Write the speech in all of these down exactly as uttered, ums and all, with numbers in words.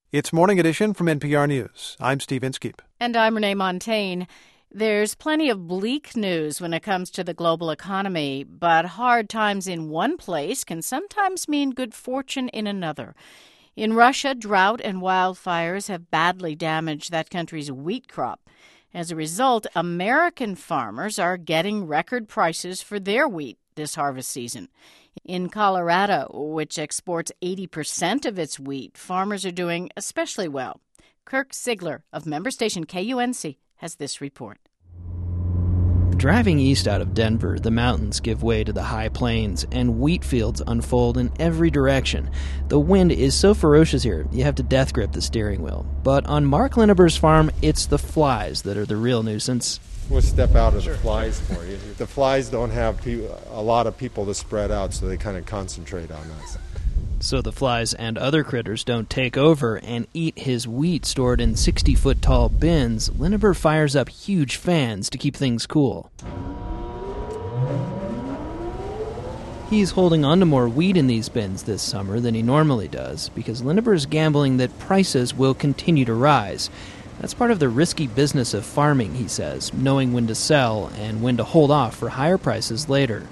It's Morning Edition from N P R News. I'm Steve Inskeep. And I'm Renee Montaigne. There's plenty of bleak news when it comes to the global economy, but hard times in one place can sometimes mean good fortune in another. In Russia, drought and wildfires have badly damaged that country's wheat crop. As a result, American farmers are getting record prices for their wheat this harvest season. In Colorado, which exports eighty percent of its wheat, farmers are doing especially well. Kirk Sigler of member station K U N C has this report. Driving east out of Denver, the mountains give way to the high plains, and wheat fields unfold in every direction. The wind is so ferocious here, you have to death grip the steering wheel. But on Mark Lineber's farm, it's the flies that are the real nuisance. We'll step out of the flies for you. The flies don't have pe- a lot of people to spread out, so they kind of concentrate on us. So the flies and other critters don't take over and eat his wheat stored in sixty-foot-tall bins. Lineber fires up huge fans to keep things cool. He's holding on to more wheat in these bins this summer than he normally does because Lineber is gambling that prices will continue to rise. That's part of the risky business of farming, he says, knowing when to sell and when to hold off for higher prices later.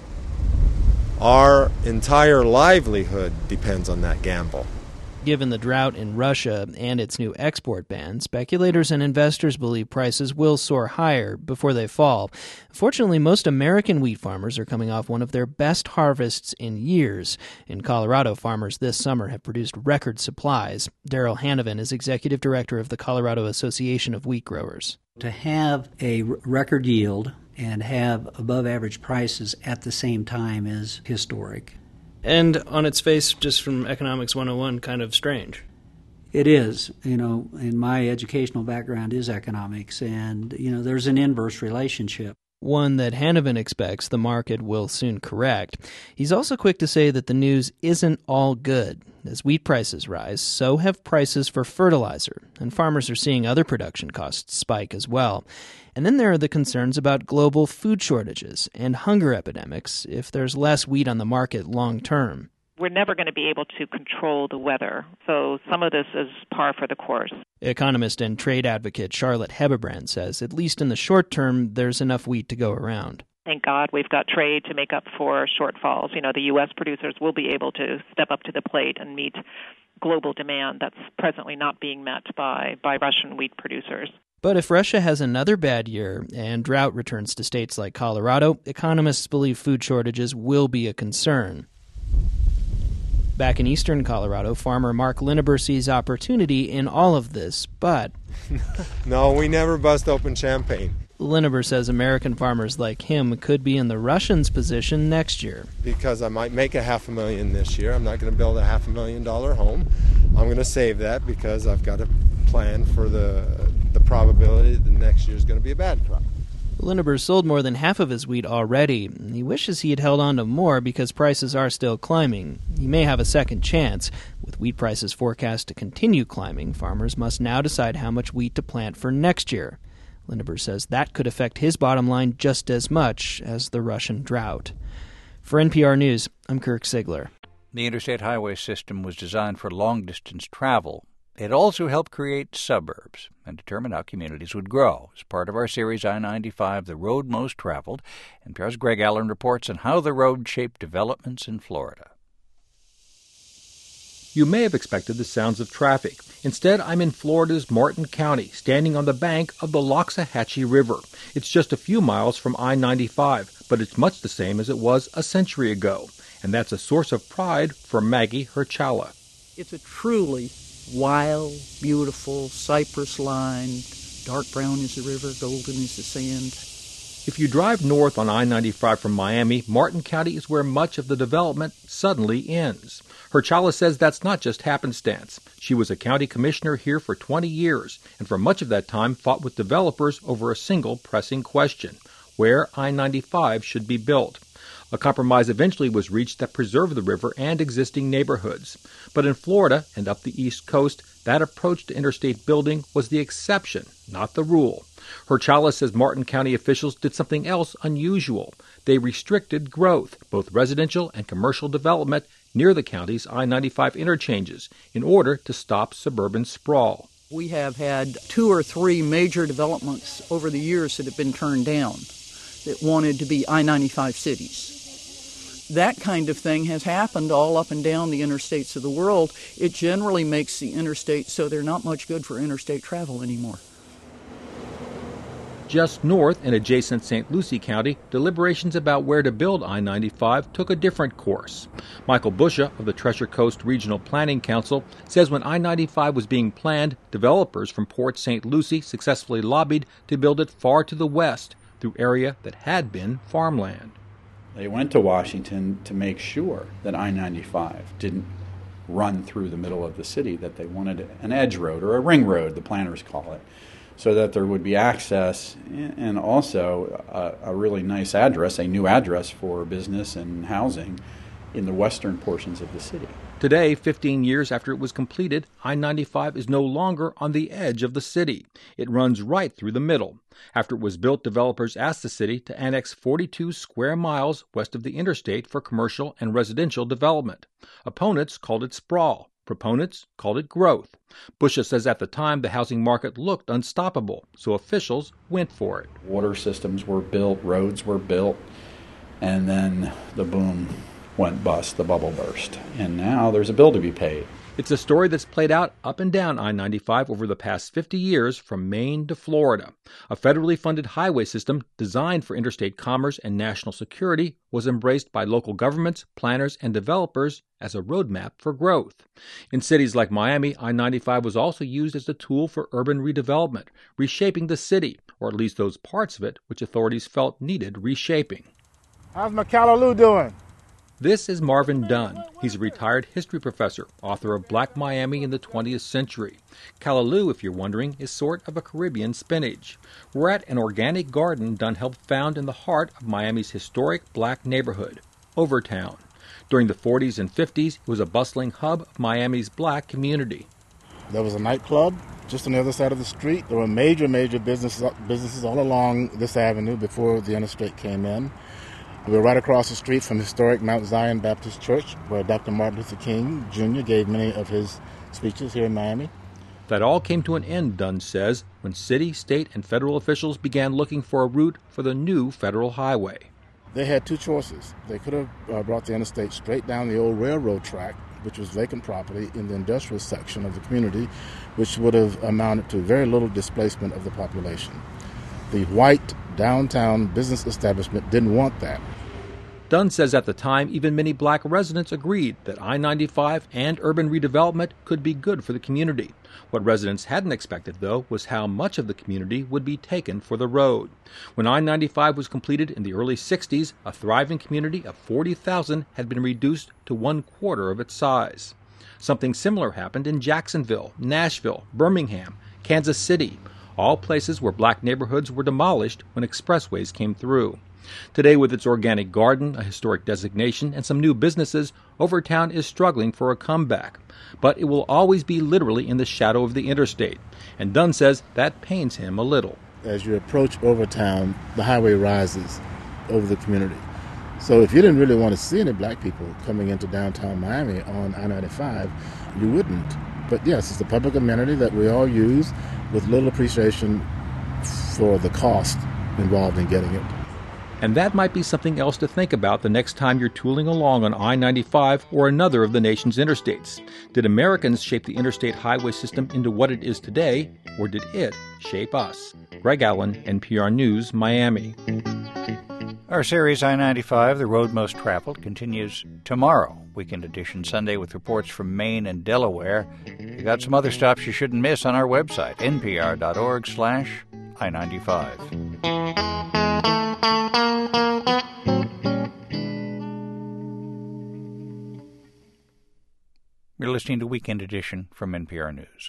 Our entire livelihood depends on that gamble. Given the drought in Russia and its new export ban, speculators and investors believe prices will soar higher before they fall. Fortunately, most American wheat farmers are coming off one of their best harvests in years. In Colorado, farmers this summer have produced record supplies. Daryl Hanovan is executive director of the Colorado Association of Wheat Growers. To have a record yield and have above-average prices at the same time is historic. And on its face, just from Economics one oh one, kind of strange. It is. You know, and my educational background is economics, and, you know, there's an inverse relationship. One that Hanovan expects the market will soon correct. He's also quick to say that the news isn't all good. As wheat prices rise, so have prices for fertilizer, and farmers are seeing other production costs spike as well. And then there are the concerns about global food shortages and hunger epidemics if there's less wheat on the market long term. We're never going to be able to control the weather, so some of this is par for the course. Economist and trade advocate Charlotte Hebebrand says, at least in the short term, there's enough wheat to go around. Thank God we've got trade to make up for shortfalls. You know, the U S producers will be able to step up to the plate and meet global demand that's presently not being met by, by Russian wheat producers. But if Russia has another bad year and drought returns to states like Colorado, economists believe food shortages will be a concern. Back in eastern Colorado, farmer Mark Lineber sees opportunity in all of this, but... No, we never bust open champagne. Lineber says American farmers like him could be in the Russians' position next year. Because I might make a half a million this year. I'm not going to build a half a million dollar home. I'm going to save that because I've got a plan for the the probability that the next year is going to be a bad crop. Lineber sold more than half of his wheat already. He wishes he had held on to more because prices are still climbing. He may have a second chance. With wheat prices forecast to continue climbing, farmers must now decide how much wheat to plant for next year. Lineber says that could affect his bottom line just as much as the Russian drought. For N P R News, I'm Kirk Sigler. The interstate highway system was designed for long-distance travel. It also helped create suburbs and determine how communities would grow. As part of our series I ninety-five, The Road Most Traveled, N P R's Greg Allen reports on how the road shaped developments in Florida. You may have expected the sounds of traffic. Instead, I'm in Florida's Martin County, standing on the bank of the Loxahatchee River. It's just a few miles from I ninety-five, but it's much the same as it was a century ago. And that's a source of pride for Maggie Herchala. It's a truly wild, beautiful, cypress-lined, dark brown is the river, golden is the sand. If you drive north on I ninety-five from Miami, Martin County is where much of the development suddenly ends. Herchala says that's not just happenstance. She was a county commissioner here for twenty years, and for much of that time fought with developers over a single pressing question: where I ninety-five should be built. A compromise eventually was reached that preserved the river and existing neighborhoods. But in Florida and up the East Coast, that approach to interstate building was the exception, not the rule. Herchala says Martin County officials did something else unusual. They restricted growth, both residential and commercial development, near the county's I ninety-five interchanges in order to stop suburban sprawl. We have had two or three major developments over the years that have been turned down that wanted to be I ninety-five cities. That kind of thing has happened all up and down the interstates of the world. It generally makes the interstates so they're not much good for interstate travel anymore. Just north in adjacent Saint Lucie County, deliberations about where to build I ninety-five took a different course. Michael Busha of the Treasure Coast Regional Planning Council says when I ninety-five was being planned, developers from Port Saint Lucie successfully lobbied to build it far to the west through area that had been farmland. They went to Washington to make sure that I ninety-five didn't run through the middle of the city, that they wanted an edge road, or a ring road, the planners call it, so that there would be access and also a, a really nice address, a new address for business and housing in the western portions of the city. Today, fifteen years after it was completed, I ninety-five is no longer on the edge of the city. It runs right through the middle. After it was built, developers asked the city to annex forty-two square miles west of the interstate for commercial and residential development. Opponents called it sprawl. Proponents called it growth. Busha says at the time the housing market looked unstoppable, so officials went for it. Water systems were built, roads were built, and then the boom went bust, the bubble burst. And now there's a bill to be paid. It's a story that's played out up and down I ninety-five over the past fifty years from Maine to Florida. A federally funded highway system designed for interstate commerce and national security was embraced by local governments, planners, and developers as a roadmap for growth. In cities like Miami, I ninety-five was also used as a tool for urban redevelopment, reshaping the city, or at least those parts of it which authorities felt needed reshaping. How's McCallaloo doing? This is Marvin Dunn. He's a retired history professor, author of Black Miami in the twentieth century. Callaloo, if you're wondering, is sort of a Caribbean spinach. We're at an organic garden Dunn helped found in the heart of Miami's historic black neighborhood, Overtown. During the forties and fifties, it was a bustling hub of Miami's black community. There was a nightclub just on the other side of the street. There were major, major businesses, businesses all along this avenue before the interstate came in. We were right across the street from historic Mount Zion Baptist Church, where Doctor Martin Luther King Junior gave many of his speeches here in Miami. That all came to an end, Dunn says, when city, state, and federal officials began looking for a route for the new federal highway. They had two choices. They could have uh, brought the interstate straight down the old railroad track, which was vacant property in the industrial section of the community, which would have amounted to very little displacement of the population. The white downtown business establishment didn't want that. Dunn says at the time even many black residents agreed that I ninety-five and urban redevelopment could be good for the community. What residents hadn't expected, though, was how much of the community would be taken for the road. When I ninety-five was completed in the early sixties, a thriving community of forty thousand had been reduced to one quarter of its size. Something similar happened in Jacksonville, Nashville, Birmingham, Kansas City, all places where black neighborhoods were demolished when expressways came through. Today, with its organic garden, a historic designation, and some new businesses, Overtown is struggling for a comeback. But it will always be literally in the shadow of the interstate. And Dunn says that pains him a little. As you approach Overtown, the highway rises over the community. So if you didn't really want to see any black people coming into downtown Miami on I ninety-five, you wouldn't. But yes, it's a public amenity that we all use with little appreciation for the cost involved in getting it. And that might be something else to think about the next time you're tooling along on I ninety-five or another of the nation's interstates. Did Americans shape the interstate highway system into what it is today, or did it shape us? Greg Allen, N P R News, Miami. Our series I ninety-five, The Road Most Traveled, continues tomorrow. Weekend edition Sunday with reports from Maine and Delaware. We got some other stops you shouldn't miss on our website, npr.org slash I-95. You're listening to Weekend Edition from N P R News.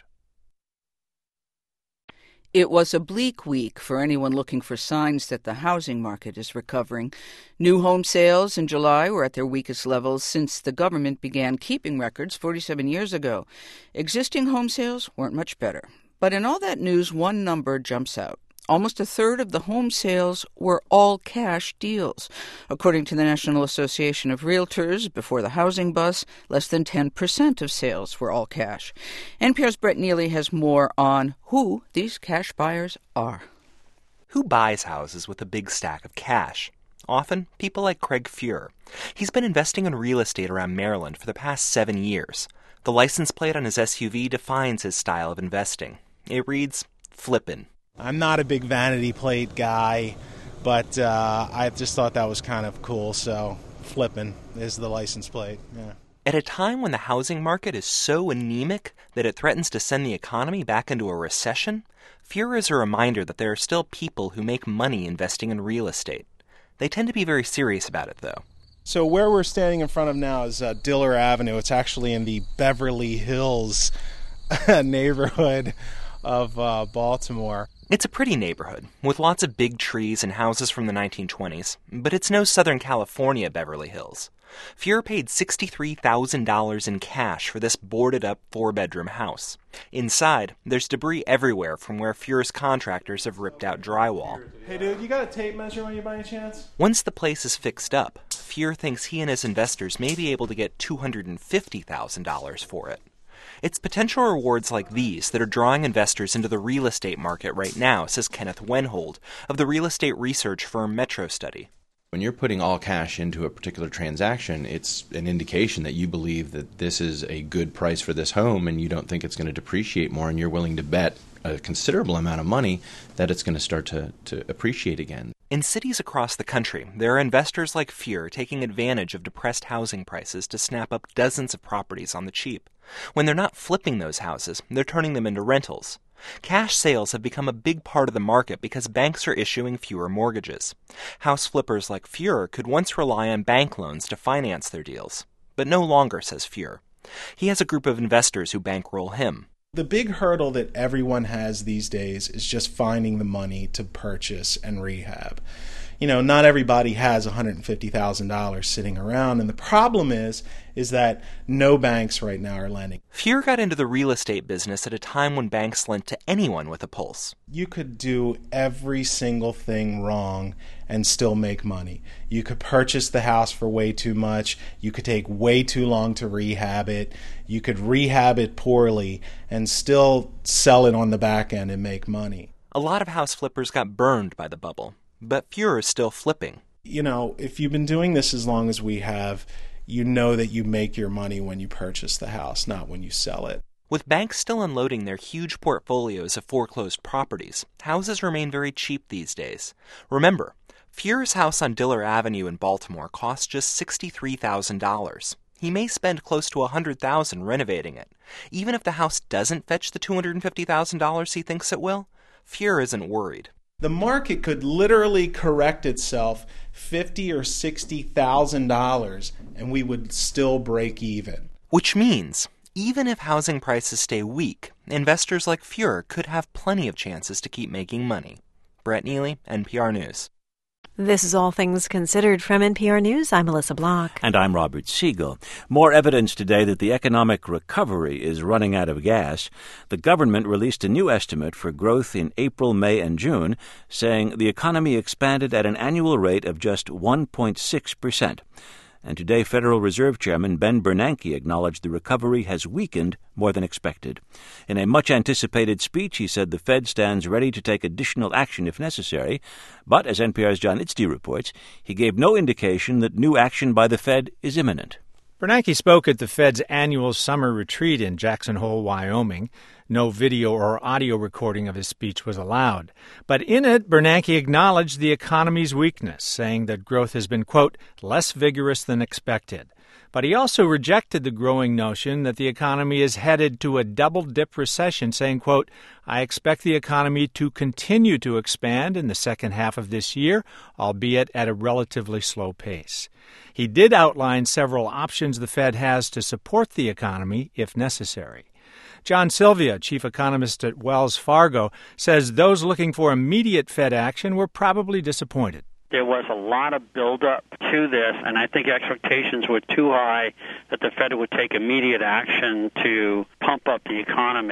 It was a bleak week for anyone looking for signs that the housing market is recovering. New home sales in July were at their weakest levels since the government began keeping records forty-seven years ago. Existing home sales weren't much better. But in all that news, one number jumps out. Almost a third of the home sales were all-cash deals. According to the National Association of Realtors, before the housing bust, less than ten percent of sales were all cash. N P R's Brett Neely has more on who these cash buyers are. Who buys houses with a big stack of cash? Often, people like Craig Fuhrer. He's been investing in real estate around Maryland for the past seven years. The license plate on his S U V defines his style of investing. It reads, flippin'. I'm not a big vanity plate guy, but uh, I just thought that was kind of cool, so flippin' is the license plate. Yeah. At a time when the housing market is so anemic that it threatens to send the economy back into a recession, Fuhrer is a reminder that there are still people who make money investing in real estate. They tend to be very serious about it, though. So where we're standing in front of now is uh, Diller Avenue. It's actually in the Beverly Hills neighborhood of uh, Baltimore. It's a pretty neighborhood, with lots of big trees and houses from the nineteen twenties, but it's no Southern California Beverly Hills. Fuhrer paid sixty-three thousand dollars in cash for this boarded-up four-bedroom house. Inside, there's debris everywhere from where Fuhrer's contractors have ripped out drywall. Hey, dude, you got a tape measure on you by any chance? Once the place is fixed up, Fuhrer thinks he and his investors may be able to get two hundred fifty thousand dollars for it. It's potential rewards like these that are drawing investors into the real estate market right now, says Kenneth Wenhold of the real estate research firm MetroStudy. When you're putting all cash into a particular transaction, it's an indication that you believe that this is a good price for this home and you don't think it's going to depreciate more, and you're willing to bet a considerable amount of money that it's going to start to, to appreciate again. In cities across the country, there are investors like Fuhrer taking advantage of depressed housing prices to snap up dozens of properties on the cheap. When they're not flipping those houses, they're turning them into rentals. Cash sales have become a big part of the market because banks are issuing fewer mortgages. House flippers like Fuhrer could once rely on bank loans to finance their deals, but no longer, says Fuhrer. He has a group of investors who bankroll him. The big hurdle that everyone has these days is just finding the money to purchase and rehab. You know, not everybody has one hundred fifty thousand dollars sitting around, and the problem is is that no banks right now are lending. Fuhrer got into the real estate business at a time when banks lent to anyone with a pulse. You could do every single thing wrong and still make money. You could purchase the house for way too much. You could take way too long to rehab it. You could rehab it poorly and still sell it on the back end and make money. A lot of house flippers got burned by the bubble, but Fuhrer is still flipping. You know, if you've been doing this as long as we have, you know that you make your money when you purchase the house, not when you sell it. With banks still unloading their huge portfolios of foreclosed properties, houses remain very cheap these days. Remember, Fuhrer's house on Diller Avenue in Baltimore cost just sixty-three thousand dollars. He may spend close to one hundred thousand dollars renovating it. Even if the house doesn't fetch the two hundred fifty thousand dollars he thinks it will, Fuhrer isn't worried. The market could literally correct itself fifty thousand or sixty thousand dollars, and we would still break even. Which means, even if housing prices stay weak, investors like Fuhrer could have plenty of chances to keep making money. Brett Neely, N P R News. This is All Things Considered from N P R News. I'm Melissa Block. And I'm Robert Siegel. More evidence today that the economic recovery is running out of gas. The government released a new estimate for growth in April, May, and June, saying the economy expanded at an annual rate of just one point six percent. And today, Federal Reserve Chairman Ben Bernanke acknowledged the recovery has weakened more than expected. In a much-anticipated speech, he said the Fed stands ready to take additional action if necessary. But, as N P R's John Itzdy reports, he gave no indication that new action by the Fed is imminent. Bernanke spoke at the Fed's annual summer retreat in Jackson Hole, Wyoming. No video or audio recording of his speech was allowed. But in it, Bernanke acknowledged the economy's weakness, saying that growth has been, quote, less vigorous than expected. But he also rejected the growing notion that the economy is headed to a double-dip recession, saying, quote, I expect the economy to continue to expand in the second half of this year, albeit at a relatively slow pace. He did outline several options the Fed has to support the economy if necessary. John Sylvia, chief economist at Wells Fargo, says those looking for immediate Fed action were probably disappointed. There was a lot of buildup to this, and I think expectations were too high that the Fed would take immediate action to pump up the economy.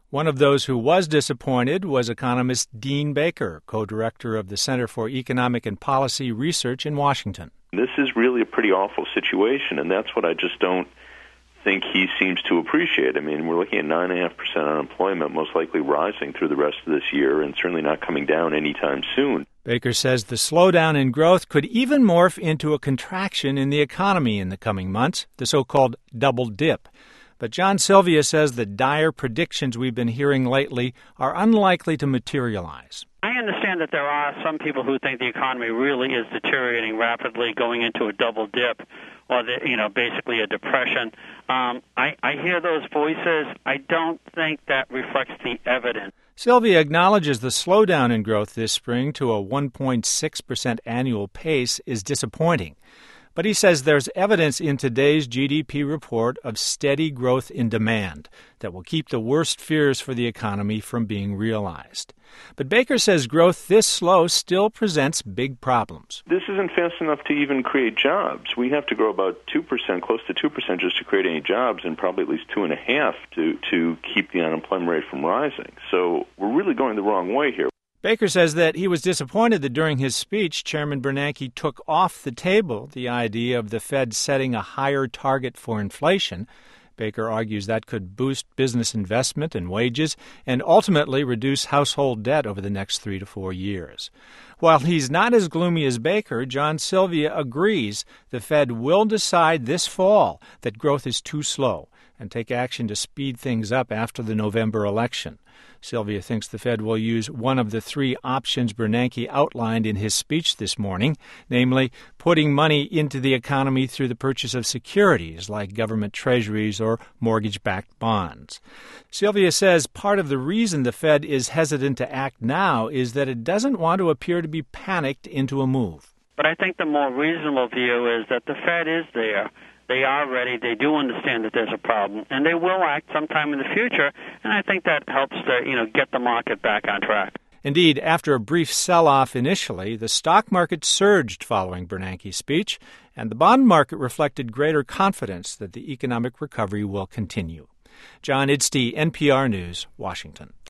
One of those who was disappointed was economist Dean Baker, co-director of the Center for Economic and Policy Research in Washington. This is really a pretty awful situation, and that's what I just don't think he seems to appreciate. I mean, we're looking at nine point five percent unemployment, most likely rising through the rest of this year, and certainly not coming down anytime soon. Baker says the slowdown in growth could even morph into a contraction in the economy in the coming months, the so-called double dip. But John Sylvia says the dire predictions we've been hearing lately are unlikely to materialize. I understand that there are some people who think the economy really is deteriorating rapidly, going into a double dip, or the, you know, basically a depression. Um, I, I hear those voices. I don't think that reflects the evidence. Sylvia acknowledges the slowdown in growth this spring to a one point six percent annual pace is disappointing. But he says there's evidence in today's G D P report of steady growth in demand that will keep the worst fears for the economy from being realized. But Baker says growth this slow still presents big problems. This isn't fast enough to even create jobs. We have to grow about two percent, close to two percent just to create any jobs, and probably at least two point five to, to keep the unemployment rate from rising. So we're really going the wrong way here. Baker says that he was disappointed that during his speech, Chairman Bernanke took off the table the idea of the Fed setting a higher target for inflation. Baker argues that could boost business investment and wages and ultimately reduce household debt over the next three to four years. While he's not as gloomy as Baker, John Sylvia agrees the Fed will decide this fall that growth is too slow and take action to speed things up after the November election. Sylvia thinks the Fed will use one of the three options Bernanke outlined in his speech this morning, namely putting money into the economy through the purchase of securities like government treasuries or mortgage-backed bonds. Sylvia says part of the reason the Fed is hesitant to act now is that it doesn't want to appear to be panicked into a move. But I think the more reasonable view is that the Fed is there. They are ready. They do understand that there's a problem, and they will act sometime in the future. And I think that helps to, you know, get the market back on track. Indeed, after a brief sell-off initially, the stock market surged following Bernanke's speech, and the bond market reflected greater confidence that the economic recovery will continue. John Idstey, N P R News, Washington.